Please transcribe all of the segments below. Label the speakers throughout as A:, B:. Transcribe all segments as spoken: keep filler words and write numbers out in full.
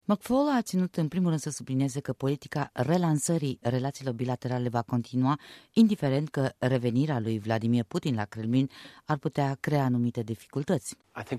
A: McFaul a ținut în primul rând să sublinieze că politica relansării relațiilor bilaterale va continua, indiferent că revenirea lui Vladimir Putin la Kremlin ar putea crea anumite dificultăți.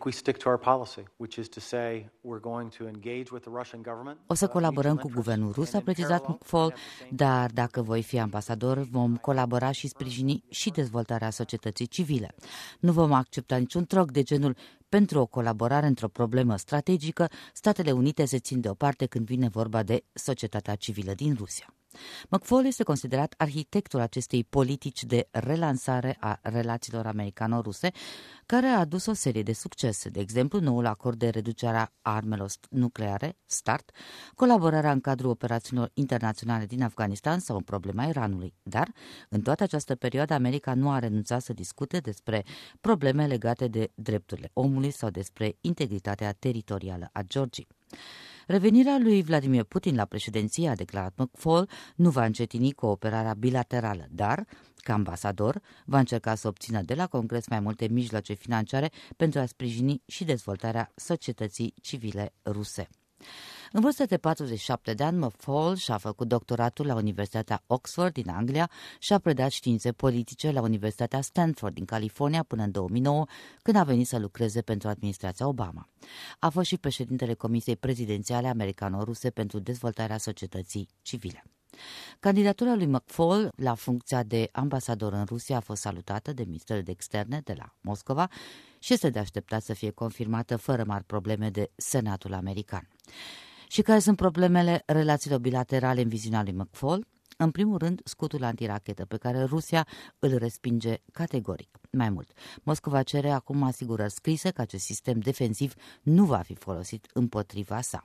A: O să colaborăm cu guvernul rus, a precizat McFaul, dar dacă voi fi ambasador, vom colabora și sprijini și dezvoltarea societății civile. Nu vom accepta niciun troc de genul pentru o colaborare într-o problemă strategică, Statele Unite se țin deoparte când vine vorba de societatea civilă din Rusia. McFaul este considerat arhitectul acestei politici de relansare a relațiilor americano-ruse, care a adus o serie de succese, de exemplu noul acord de reducere a armelor nucleare, START, colaborarea în cadrul operațiunilor internaționale din Afganistan sau în problema Iranului. Dar, în toată această perioadă, America nu a renunțat să discute despre probleme legate de drepturile omului sau despre integritatea teritorială a Georgiei. Revenirea lui Vladimir Putin la președinție, a declarat McFaul, nu va încetini cooperarea bilaterală, dar, ca ambasador, va încerca să obțină de la Congres mai multe mijloace financiare pentru a sprijini și dezvoltarea societății civile ruse. În vârstă de patruzeci și șapte de ani, McFaul și-a făcut doctoratul la Universitatea Oxford din Anglia și a predat științe politice la Universitatea Stanford din California până în două mii nouă, când a venit să lucreze pentru administrația Obama. A fost și președintele Comisiei Prezidențiale Americano-Ruse pentru dezvoltarea societății civile. Candidatura lui McFaul la funcția de ambasador în Rusia a fost salutată de Ministerul de Externe de la Moscova și este de așteptat să fie confirmată fără mari probleme de Senatul american. Și care sunt problemele relațiilor bilaterale în viziunea lui McFaul? În primul rând, scutul antirachetă, pe care Rusia îl respinge categoric. Mai mult, Moscova cere acum asigurări scrise că acest sistem defensiv nu va fi folosit împotriva sa.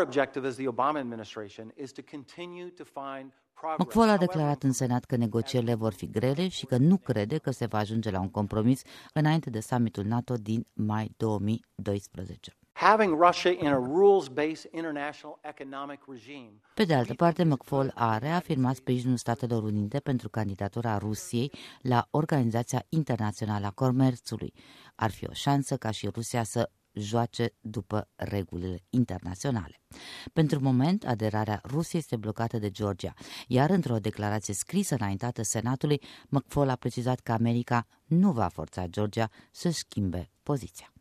A: McFaul a declarat în Senat că negocierile vor fi grele și că nu crede că se va ajunge la un compromis înainte de summitul NATO din mai două mii doisprezece. Pe de altă parte, McFaul a reafirmat sprijinul Statelor Unite pentru candidatura Rusiei la Organizația Internațională a Comerțului. Ar fi o șansă ca și Rusia să joace după regulile internaționale. Pentru moment, aderarea Rusiei este blocată de Georgia, iar într-o declarație scrisă înaintată Senatului, McFaul a precizat că America nu va forța Georgia să schimbe poziția.